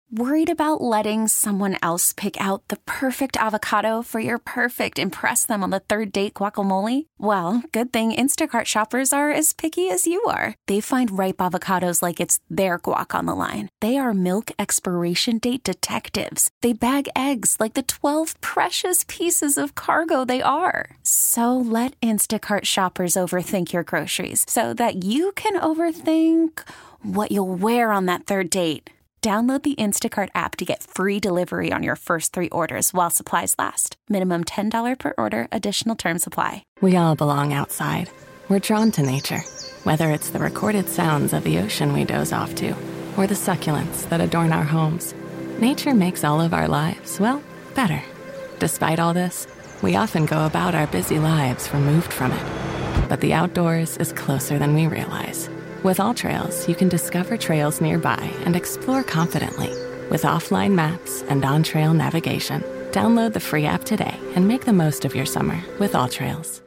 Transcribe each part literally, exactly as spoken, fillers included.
Worried about letting someone else pick out the perfect avocado for your perfect impress them on the third date guacamole? Well, good thing Instacart shoppers are as picky as you are. They find ripe avocados like it's their guac on the line. They are milk expiration date detectives. They bag eggs like the twelve precious pieces of cargo they are. So let Instacart shoppers overthink your groceries so that you can overthink what you'll wear on that third date. Download the Instacart app to get free delivery on your first three orders while supplies last. Minimum ten dollars per order. Additional terms apply. We all belong outside. We're drawn to nature, whether it's the recorded sounds of the ocean we doze off to, or the succulents that adorn our homes. Nature makes all of our lives, well, better. Despite all this, we often go about our busy lives removed from it. But the outdoors is closer than we realize. With AllTrails, you can discover trails nearby and explore confidently. With offline maps and on-trail navigation, download the free app today and make the most of your summer with AllTrails.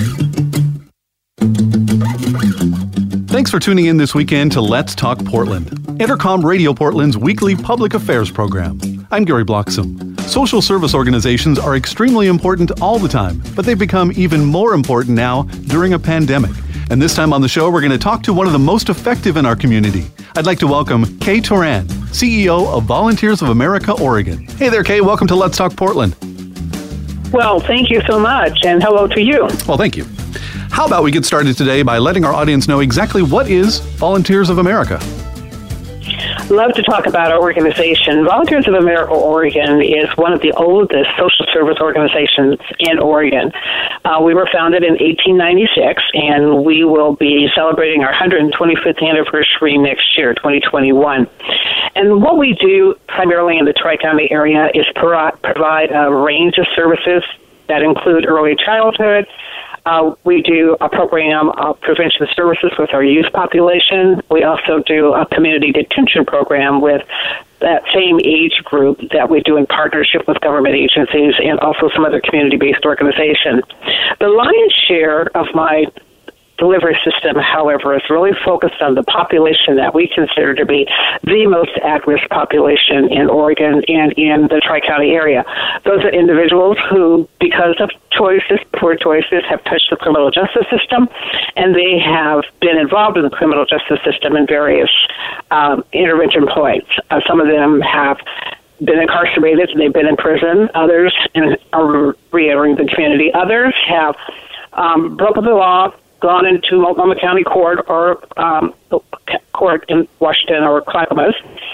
Thanks for tuning in this weekend to Let's Talk Portland, Entercom Radio Portland's weekly public affairs program. I'm Gary Bloxam. Social service organizations are extremely important all the time, but they've become even more important now during a pandemic. And this time on the show, we're going to talk to one of the most effective in our community. I'd like to welcome Kay Turan, C E O of Volunteers of America, Oregon. Hey there, Kay. Welcome to Let's Talk Portland. Well, thank you so much, and hello to you. Well, thank you. How about we get started today by letting our audience know exactly what is Volunteers of America? Love to talk about our organization. Volunteers of America Oregon is one of the oldest social service organizations in Oregon. Uh, we were founded in eighteen ninety-six, and we will be celebrating our one hundred twenty-fifth anniversary next year, twenty twenty-one. And what we do primarily in the Tri-County area is pro- provide a range of services that include early childhood. Uh, we do a program of prevention services with our youth population. We also do a community detention program with that same age group that we do in partnership with government agencies and also some other community-based organizations. The lion's share of my delivery system, however, is really focused on the population that we consider to be the most at-risk population in Oregon and in the Tri-County area. Those are individuals who, because of choices, poor choices, have touched the criminal justice system, and they have been involved in the criminal justice system in various um, intervention points. Uh, some of them have been incarcerated and they've been in prison. Others in, are re-entering the community. Others have um, broken the law, gone into Multnomah County Court or um, court in Washington or Clackamas,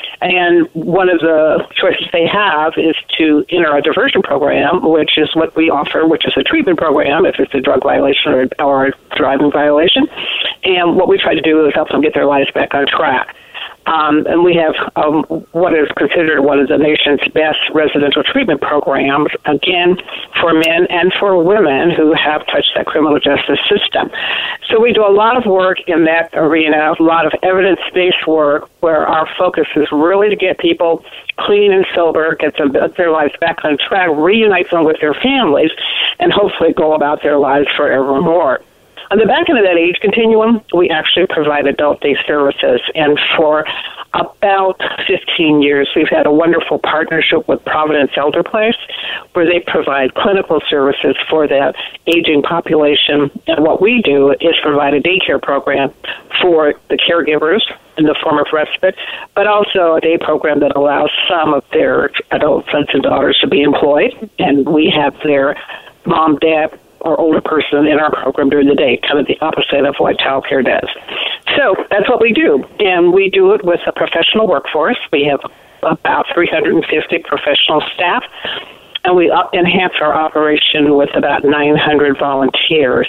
and one of the choices they have is to enter a diversion program, which is what we offer, which is a treatment program if it's a drug violation or, or a driving violation. And what we try to do is help them get their lives back on track. Um, and we have um, what is considered one of the nation's best residential treatment programs, again, for men and for women who have touched that criminal justice system. So we do a lot of work in that arena, a lot of evidence-based work where our focus is really to get people clean and sober, get them get their lives back on track, reunite them with their families, and hopefully go about their lives forevermore. On the back end of that age continuum, we actually provide adult day services, and for about fifteen years, we've had a wonderful partnership with Providence Elder Place, where they provide clinical services for that aging population. And what we do is provide a daycare program for the caregivers in the form of respite, but also a day program that allows some of their adult sons and daughters to be employed, and we have their mom, dad, or older person in our program during the day, kind of the opposite of what child care does. So that's what we do, and we do it with a professional workforce. We have about three hundred fifty professional staff, and we up enhance our operation with about nine hundred volunteers.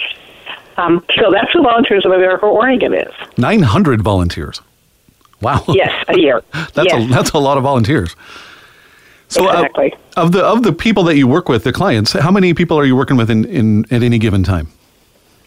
Um, so that's what Volunteers of America Oregon is. nine hundred volunteers. Wow. Yes, a year. that's, yes. a, that's a lot of volunteers. So exactly. uh, of the of the people that you work with, the clients, how many people are you working with in, in at any given time?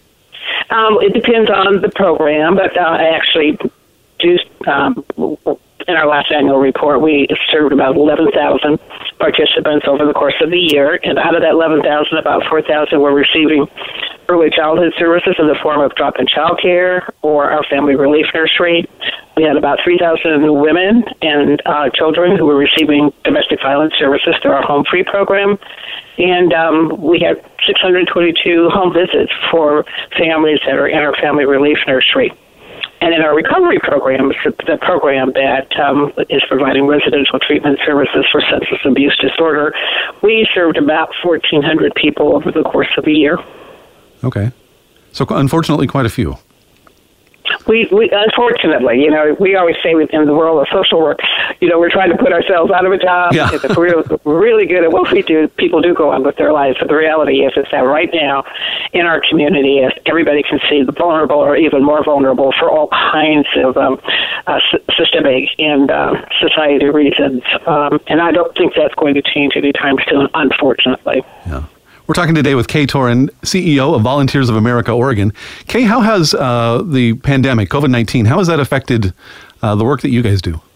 Um, it depends on the program, but uh, I actually do um, in our last annual report, we served about eleven thousand participants over the course of the year, and out of that eleven thousand, about four thousand were receiving early childhood services in the form of drop-in child care or our family relief nursery. We had about three thousand women and uh, children who were receiving domestic violence services through our Home Free program. And um, we had six hundred twenty-two home visits for families that are in our family relief nursery. And in our recovery program, the program that um, is providing residential treatment services for substance abuse disorder, we served about fourteen hundred people over the course of a year. Okay. So unfortunately, quite a few. We, we, unfortunately, you know, we always say in the world of social work, you know, we're trying to put ourselves out of a job. Yeah. If we're really good at what we do, people do go on with their lives. But the reality is, is that right now in our community, everybody can see the vulnerable or even more vulnerable for all kinds of um, uh, systemic and uh, society reasons. Um, and I don't think that's going to change anytime soon, unfortunately. Yeah. We're talking today with Kay Toren, C E O of Volunteers of America, Oregon. Kay, how has uh, the pandemic, COVID nineteen, how has that affected uh, the work that you guys do?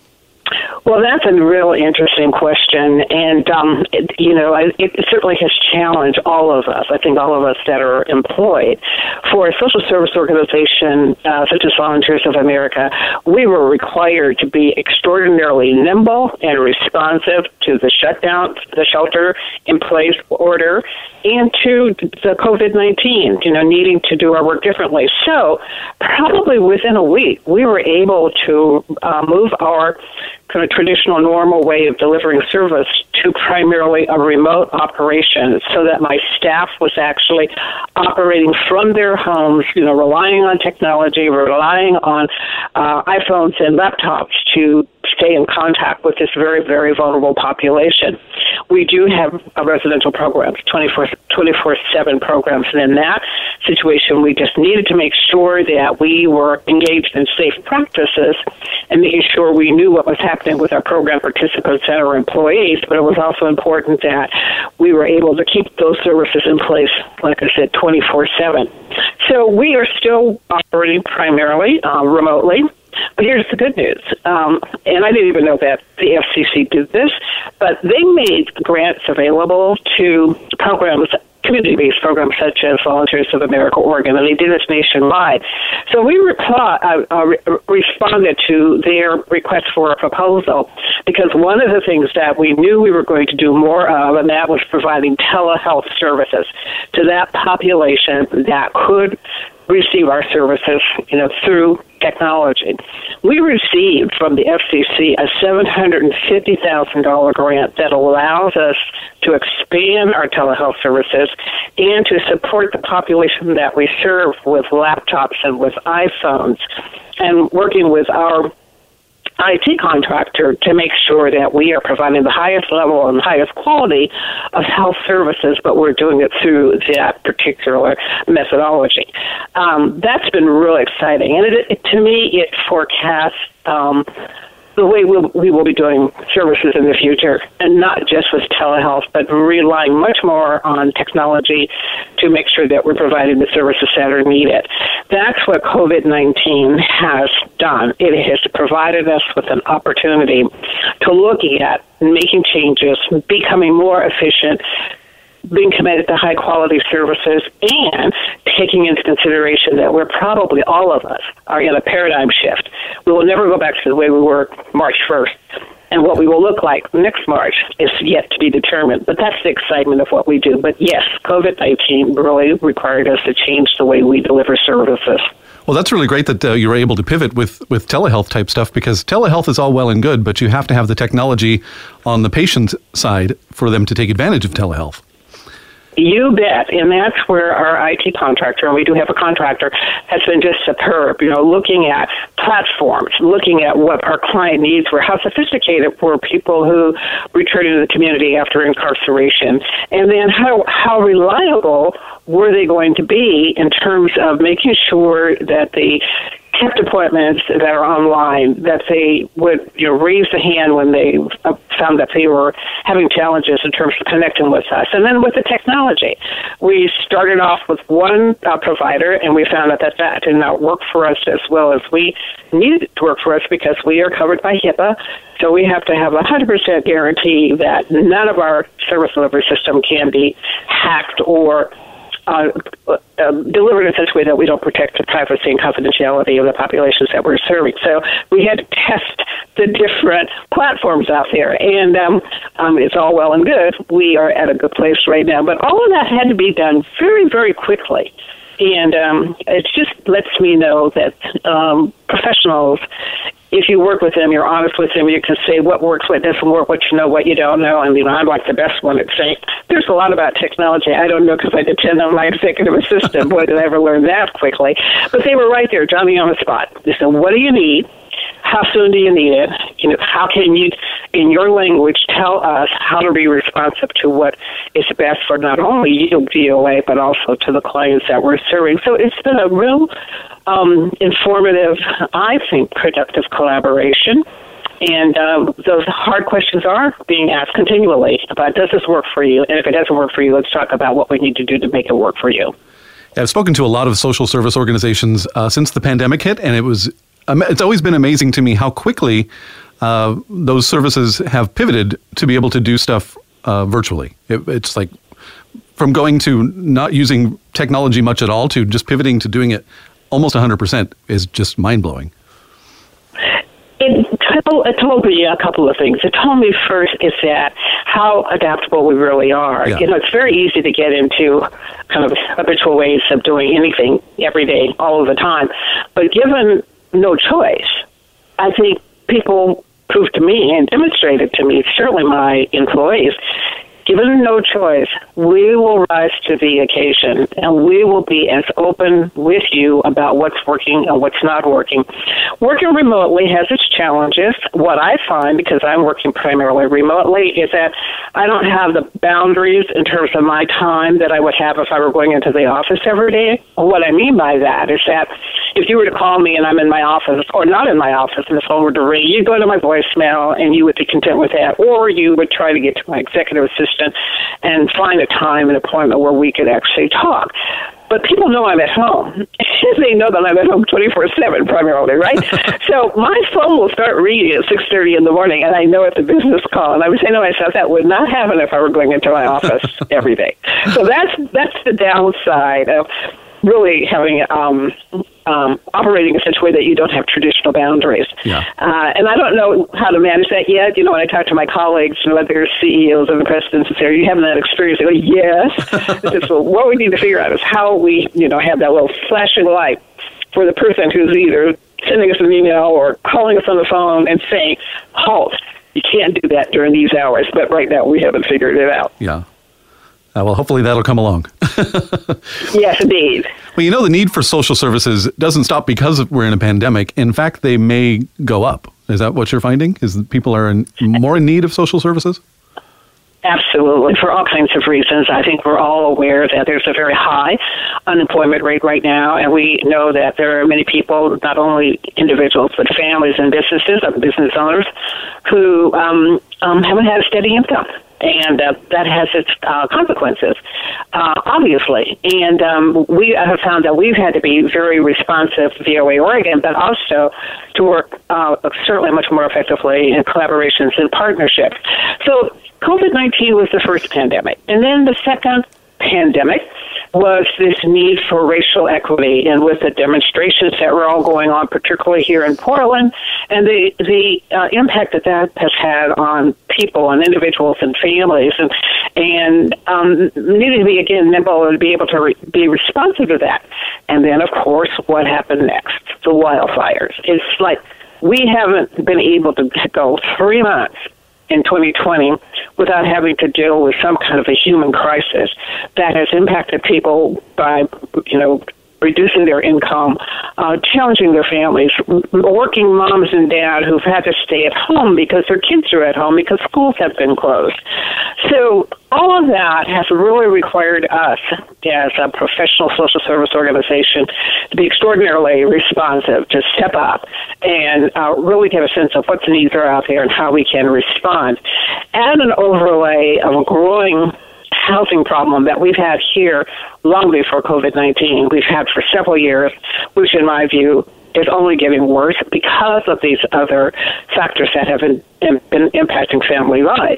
Well, that's a real interesting question, and um, it, you know, it, it certainly has challenged all of us. I think all of us that are employed for a social service organization uh, such as Volunteers of America, we were required to be extraordinarily nimble and responsive to the shutdown, the shelter-in-place order, and to the COVID nineteen. You know, needing to do our work differently. So, probably within a week, we were able to uh, move our kind of traditional normal way of delivering service to primarily a remote operation, so that my staff was actually operating from their homes, you know, relying on technology, relying on uh, iPhones and laptops to stay in contact with this very, very vulnerable population. We do have a residential programs, twenty-four seven programs, and in that situation, we just needed to make sure that we were engaged in safe practices and making sure we knew what was happening with our program participants and our employees, but it was also important that we were able to keep those services in place, like I said, twenty-four seven. So we are still operating primarily uh, remotely. But here's the good news, um, and I didn't even know that the F C C did this, but they made grants available to programs, community-based programs such as Volunteers of America, Oregon, and they did this nationwide. So we reply, uh, uh, re- responded to their request for a proposal, because one of the things that we knew we were going to do more of, and that was providing telehealth services to that population that could receive our services, you know, through technology. We received from the F C C a seven hundred fifty thousand dollars grant that allows us to expand our telehealth services and to support the population that we serve with laptops and with iPhones, and working with our I T contractor to make sure that we are providing the highest level and highest quality of health services, but we're doing it through that particular methodology. Um, that's been really exciting, and it, it, to me, it forecasts um, the way we'll, we will be doing services in the future, and not just with telehealth, but relying much more on technology to make sure that we're providing the services that are needed. That's what COVID nineteen has done. It has provided us with an opportunity to look at making changes, becoming more efficient, being committed to high-quality services, and taking into consideration that we're probably, all of us, are in a paradigm shift. We will never go back to the way we were March first. And what we will look like next March is yet to be determined. But that's the excitement of what we do. But yes, COVID nineteen really required us to change the way we deliver services. Well, that's really great that uh, you were able to pivot with, with telehealth type stuff, because telehealth is all well and good, but you have to have the technology on the patient side for them to take advantage of telehealth. You bet, and that's where our I T contractor, and we do have a contractor, has been just superb, you know, looking at platforms, looking at what our client needs were, how sophisticated were people who returned to the community after incarceration, and then how, how reliable were they going to be in terms of making sure that the kept appointments that are online, that they would, you know, raise the hand when they uh, found that they were having challenges in terms of connecting with us. And then with the technology, we started off with one uh, provider, and we found out that that did not work for us as well as we needed it to work for us because we are covered by HIPAA. So we have to have a one hundred percent guarantee that none of our service delivery system can be hacked or Uh, uh, delivered in such a way that we don't protect the privacy and confidentiality of the populations that we're serving. So we had to test the different platforms out there, and um, um, it's all well and good. We are at a good place right now, but all of that had to be done very, very quickly. And um, it just lets me know that um, professionals, if you work with them, you're honest with them, you can say what works, what doesn't work, what you know, what you don't know. And, you know, I'm like the best one at saying, there's a lot about technology I don't know because I depend on my executive assistant. Boy, did I ever learn that quickly. But they were right there, Johnny on the spot. They said, what do you need? How soon do you need it? You know, how can you, in your language, tell us how to be responsive to what is best for not only you, D O A, but also to the clients that we're serving? So it's been a real um, informative, I think, productive collaboration. And um, those hard questions are being asked continually about, does this work for you? And if it doesn't work for you, let's talk about what we need to do to make it work for you. I've spoken to a lot of social service organizations uh, since the pandemic hit, and it was it's always been amazing to me how quickly uh, those services have pivoted to be able to do stuff uh, virtually. It, it's like from going to not using technology much at all to just pivoting to doing it almost one hundred percent is just mind-blowing. It told, it told me a couple of things. It told me first is that how adaptable we really are. Yeah. You know, it's very easy to get into kind of habitual ways of doing anything every day, all of the time. But given no choice, I think people proved to me and demonstrated to me, certainly my employees, given no choice, we will rise to the occasion, and we will be as open with you about what's working and what's not working. Working remotely has its challenges. What I find, because I'm working primarily remotely, is that I don't have the boundaries in terms of my time that I would have if I were going into the office every day. What I mean by that is that if you were to call me and I'm in my office, or not in my office, and the phone were to ring, you'd go to my voicemail and you would be content with that, or you would try to get to my executive assistant and find a time and appointment where we could actually talk. But people know I'm at home. They know that I'm at home twenty-four seven primarily, right? So my phone will start ringing at six thirty in the morning, and I know it's a business call. And I was saying to myself, that would not happen if I were going into my office every day. So that's that's the downside of really having um, um, operating in such a way that you don't have traditional boundaries. Yeah. Uh, and I don't know how to manage that yet. You know, when I talk to my colleagues, you know, whether C E Os and the presidents, and say, are you having that experience? They go, yes. It's just, well, what we need to figure out is how we, you know, have that little flashing light for the person who's either sending us an email or calling us on the phone and saying, halt, you can't do that during these hours. But right now we haven't figured it out. Yeah. Uh, well, hopefully that'll come along. Yes, indeed. Well, you know, the need for social services doesn't stop because we're in a pandemic. In fact, they may go up. Is that what you're finding? Is that people are in, more in need of social services? Absolutely, for all kinds of reasons. I think we're all aware that there's a very high unemployment rate right now, and we know that there are many people, not only individuals, but families and businesses, and business owners, who um, um, haven't had a steady income. And uh, that has its uh, consequences, uh, obviously. And um, we have found that we've had to be very responsive, V O A Oregon, but also to work uh, certainly much more effectively in collaborations and partnerships. So COVID nineteen was the first pandemic. And then the second pandemic was this need for racial equity, and with the demonstrations that were all going on, particularly here in Portland, and the the uh, impact that that has had on people and individuals and families, and and um, needing to be again nimble and be able to re- be responsive to that. And then, of course, what happened next? The wildfires. It's like we haven't been able to go three months in twenty twenty without having to deal with some kind of a human crisis that has impacted people by, you know, reducing their income, uh, challenging their families, working moms and dads who've had to stay at home because their kids are at home because schools have been closed. So all of that has really required us as a professional social service organization to be extraordinarily responsive, to step up and uh, really get a sense of what the needs are out there and how we can respond. Add an overlay of a growing housing problem that we've had here long before COVID nineteen. We've had for several years, which in my view is only getting worse because of these other factors that have been, been impacting family life.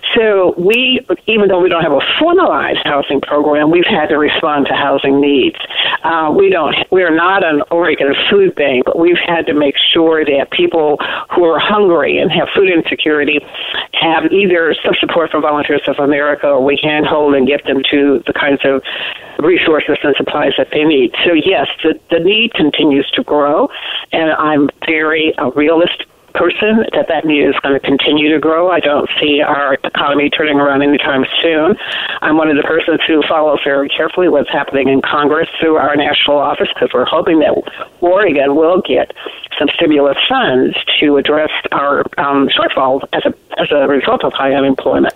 So we, even though we don't have a formalized housing program, we've had to respond to housing needs. Uh, we don't, we're not an Oregon food bank, but we've had to make sure that people who are hungry and have food insecurity have either some support from Volunteers of America, or we handhold and get them to the kinds of resources and supplies that they need. So yes, the, the need continues to grow, and I'm very a realist person that that need is going to continue to grow. I don't see our economy turning around anytime soon. I'm one of the persons who follows very carefully what's happening in Congress through our national office, because we're hoping that Oregon will get some stimulus funds to address our um, shortfall as a as a result of high unemployment.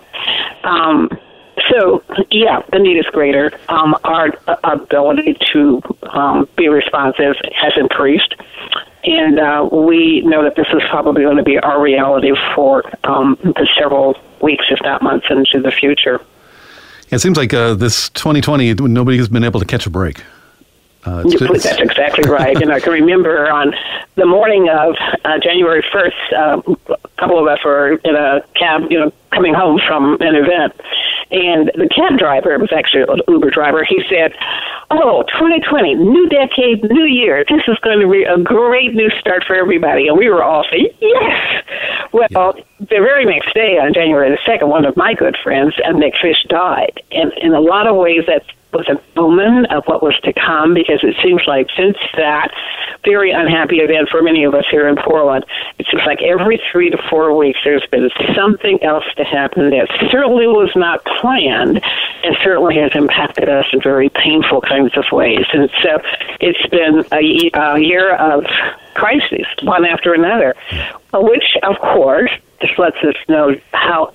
Um, So, yeah, the need is greater. Um, our ability to um, be responsive has increased, and uh, we know that this is probably going to be our reality for um, the several weeks, if not months, into the future. It seems like uh, this twenty twenty, nobody has been able to catch a break. Uh, it's, it's, That's exactly right. And I can remember on the morning of uh, January first, uh, a couple of us were in a cab, you know, coming home from an event. And the cab driver, it was actually an Uber driver, he said, oh, twenty twenty, new decade, new year. This is going to be a great new start for everybody. And we were all saying, yes. Well, yeah. The very next day, on January the second, one of my good friends, Nick Fish, died. And in a lot of ways, that's was an omen of what was to come, because it seems like since that very unhappy event for many of us here in Portland, it seems like every three to four weeks there's been something else to happen that certainly was not planned and certainly has impacted us in very painful kinds of ways. And so it's been a, a year of crises, one after another, which, of course, just lets us know how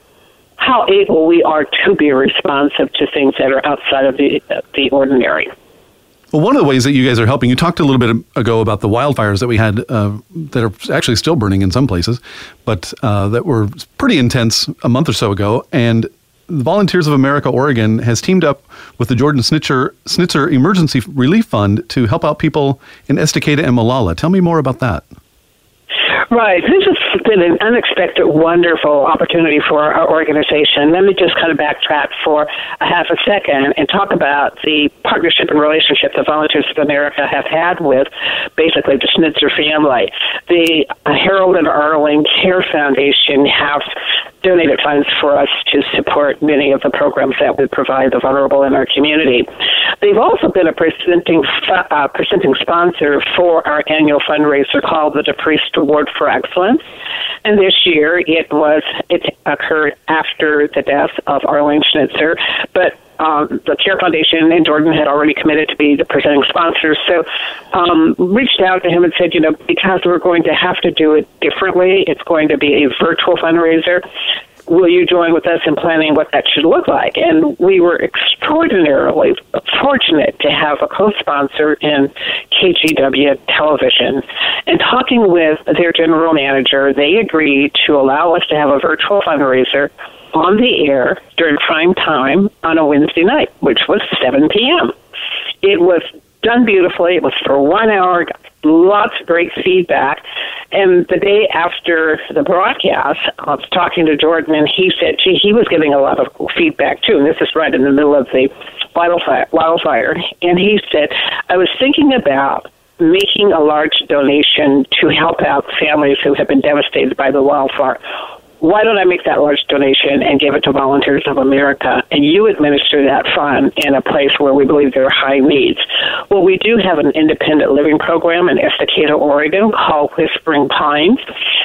how able we are to be responsive to things that are outside of the the ordinary. Well, one of the ways that you guys are helping, you talked a little bit ago about the wildfires that we had uh, that are actually still burning in some places, but uh, that were pretty intense a month or so ago. And the Volunteers of America Oregon has teamed up with the Jordan Schnitzer, Schnitzer Emergency Relief Fund to help out people in Estacada and Molalla. Tell me more about that. Right. This has been an unexpected, wonderful opportunity for our organization. Let me just kind of backtrack for a half a second and talk about the partnership and relationship the Volunteers of America have had with basically the Schnitzer family. The Harold and Arlene Care Foundation have donated funds for us to support many of the programs that we provide the vulnerable in our community. They've also been a presenting uh, presenting sponsor for our annual fundraiser called the DePriest Award for Excellence. And this year it was it occurred after the death of Arlene Schnitzer, but Um, the Care Foundation and Jordan had already committed to be the presenting sponsors, so um, reached out to him and said, you know, because we're going to have to do it differently, it's going to be a virtual fundraiser. Will you join with us in planning what that should look like? And we were extraordinarily fortunate to have a co-sponsor in K G W Television. And talking with their general manager, they agreed to allow us to have a virtual fundraiser on the air during prime time on a Wednesday night, which was seven p.m. It was done beautifully. It was for one hour, lots of great feedback. And the day after the broadcast, I was talking to Jordan, and he said, gee, he was getting a lot of feedback, too. And this is right in the middle of the wildfire. wildfire. And he said, I was thinking about making a large donation to help out families who have been devastated by the wildfire. Why don't I make that large donation and give it to Volunteers of America, and you administer that fund in a place where we believe there are high needs? Well, we do have an independent living program in Estacada, Oregon, called Whispering Pines.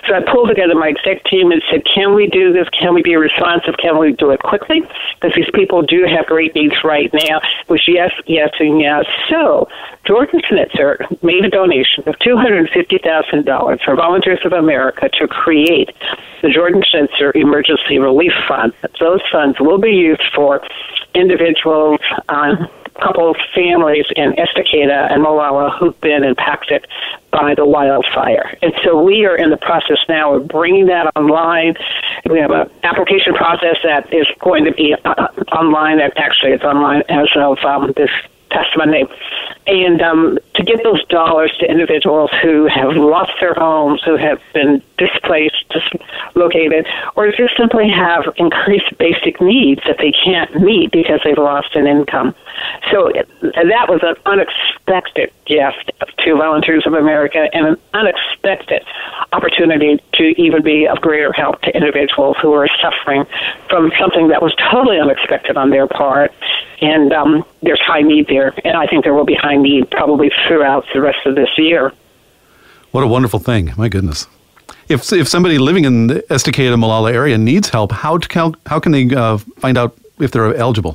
So I pulled together my exec team and said, can we do this? Can we be responsive? Can we do it quickly? Because these people do have great needs right now, which yes, yes, and yes. So Jordan Schnitzer made a donation of two hundred fifty thousand dollars for Volunteers of America to create the Jordan Schnitzer Emergency Relief Fund. Those funds will be used for individuals, uh, couples, families in Estacada and Molalla who've been impacted by the wildfire. And so we are in the process now of bringing that online. We have an application process that is going to be uh, online. Actually, it's online as of um, this past Monday. And um, to get those dollars to individuals who have lost their homes, who have been displaced, dislocated, or just simply have increased basic needs that they can't meet because they've lost an income. So that was an unexpected gift to Volunteers of America and an unexpected opportunity to even be of greater help to individuals who are suffering from something that was totally unexpected on their part. And um, there's high need there, and I think there will be high need probably throughout the rest of this year. What a wonderful thing. My goodness. If if somebody living in the Estacada, Molalla area needs help, how to, how can they uh, find out if they're eligible?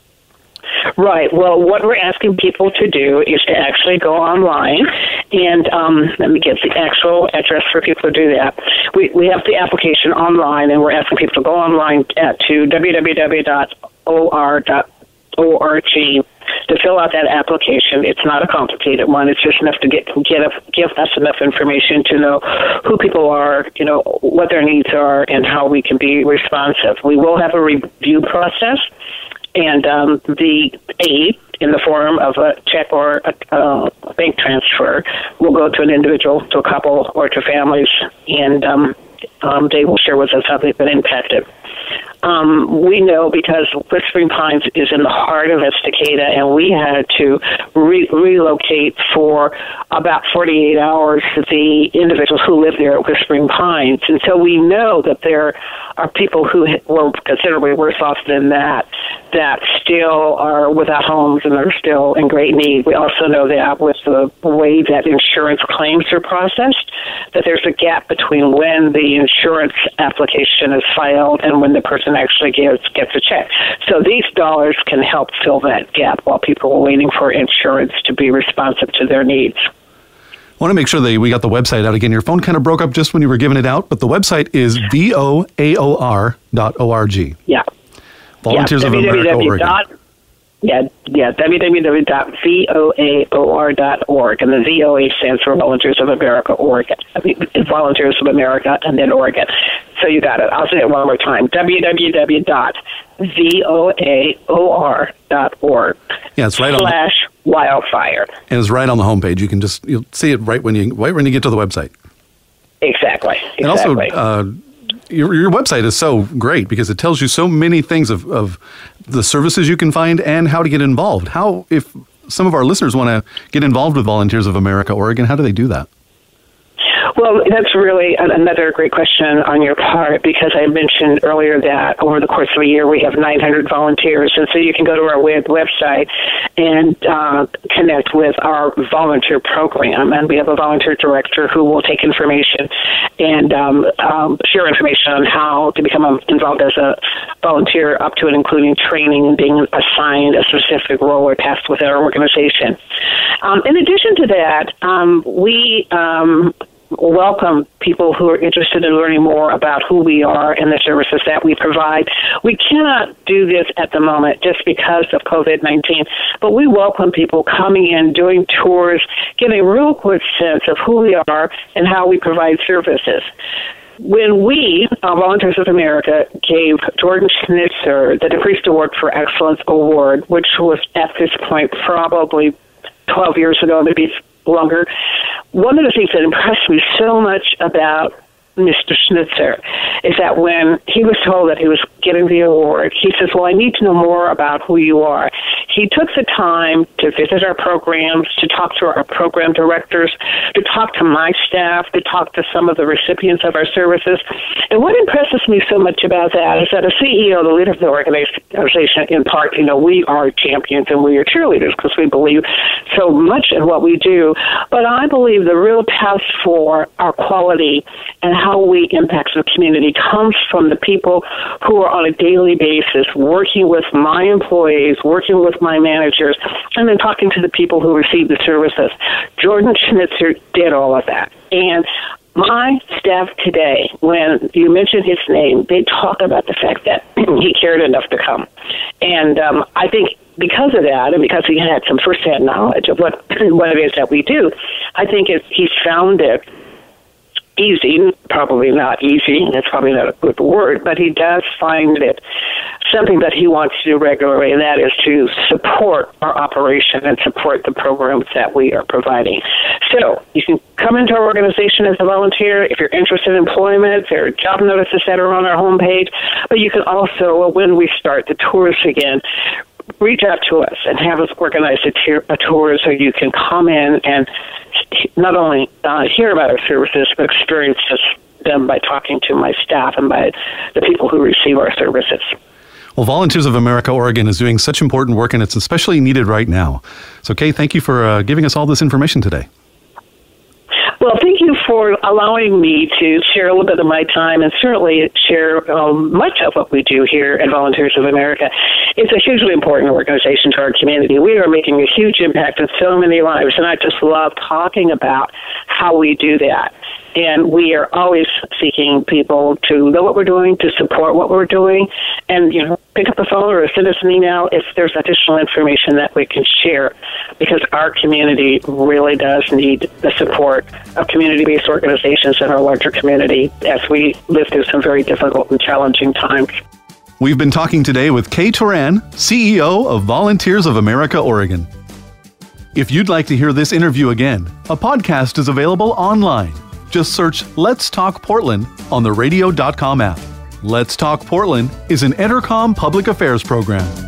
Right. Well, what we're asking people to do is to actually go online, and um, let me get the actual address for people to do that. We we have the application online, and we're asking people to go online at, to w w w dot o r dot org to fill out that application. It's not a complicated one. It's just enough to get get a, give us enough information to know who people are, you know, what their needs are, and how we can be responsive. We will have a review process, and um, the aid in the form of a check or a, uh, a bank transfer will go to an individual, to a couple, or to families, and um, um, they will share with us how they've been impacted. Um, we know because Whispering Pines is in the heart of Estacada, and we had to re- relocate for about forty-eight hours the individuals who live there at Whispering Pines. And so we know that there are people who were considerably worse off than that, that still are without homes and are still in great need. We also know that with the way that insurance claims are processed, that there's a gap between when the insurance application is filed and when the person actually gets, gets a check. So these dollars can help fill that gap while people are waiting for insurance to be responsive to their needs. I want to make sure that we got the website out again. Your phone kind of broke up just when you were giving it out, but the website is V O A O R dot org. Yeah. Volunteers yeah, of America, Oregon. Yeah, yeah, w w w dot voaor dot org, and the V O A stands for Volunteers of America, Oregon. I mean, Volunteers of America, and then Oregon. So you got it. I'll say it one more time, w w w dot voaor dot org. Yeah, it's right on slash wildfire. And it's right on the homepage. You can just, you'll see it right when you, right when you get to the website. Exactly, exactly. And also, uh, Your, your website is so great because it tells you so many things of, of the services you can find and how to get involved. How, if some of our listeners want to get involved with Volunteers of America, Oregon, how do they do that? Well, that's really another great question on your part, because I mentioned earlier that over the course of a year we have nine hundred volunteers, and so you can go to our web website and uh, connect with our volunteer program, and we have a volunteer director who will take information and um, um, share information on how to become involved as a volunteer, up to and including training and being assigned a specific role or task with our organization. Um, in addition to that, um, we um, welcome people who are interested in learning more about who we are and the services that we provide. We cannot do this at the moment just because of covid nineteen, but we welcome people coming in, doing tours, getting a real quick sense of who we are and how we provide services. When we, uh, Volunteers of America, gave Jordan Schnitzer the DePriest Award for Excellence Award, which was at this point probably twelve years ago, maybe longer, one of the things that impressed me so much about Mister Schnitzer is that when he was told that he was getting the award, he says, well, I need to know more about who you are. he took the time to visit our programs, to talk to our program directors, to talk to my staff, to talk to some of the recipients of our services. And what impresses me so much about that is that a C E O, the leader of the organization, in part, you know, we are champions and we are cheerleaders because we believe so much in what we do. But I believe the real path for our quality and how we impact the community comes from the people who are on a daily basis working with my employees, working with my managers, and then talking to the people who receive the services. Jordan Schnitzer did all of that. And my staff today, when you mention his name, they talk about the fact that he cared enough to come. And um, I think because of that, and because he had some firsthand knowledge of what, what it is that we do, I think it, he's found it easy, probably not easy, that's probably not a good word, but he does find it something that he wants to do regularly, and that is to support our operation and support the programs that we are providing. So you can come into our organization as a volunteer if you're interested in employment. There are job notices that are on our homepage, but you can also, when we start the tours again, reach out to us and have us organize a, tour, a tour so you can come in and not only uh, hear about our services, but experience them by talking to my staff and by the people who receive our services. Well, Volunteers of America Oregon is doing such important work, and it's especially needed right now. So, Kay, thank you for uh, giving us all this information today. Well, thank you for allowing me to share a little bit of my time and certainly share um, much of what we do here at Volunteers of America. It's a hugely important organization to our community. We are making a huge impact in so many lives, and I just love talking about how we do that. And we are always seeking people to know what we're doing, to support what we're doing, and, you know, pick up the phone or send us an email if there's additional information that we can share, because our community really does need the support of community-based organizations in our larger community as we live through some very difficult and challenging times. We've been talking today with Kay Turan, C E O of Volunteers of America Oregon. If you'd like to hear this interview again, a podcast is available online. Just search Let's Talk Portland on the radio dot com app. Let's Talk Portland is an Entercom public affairs program.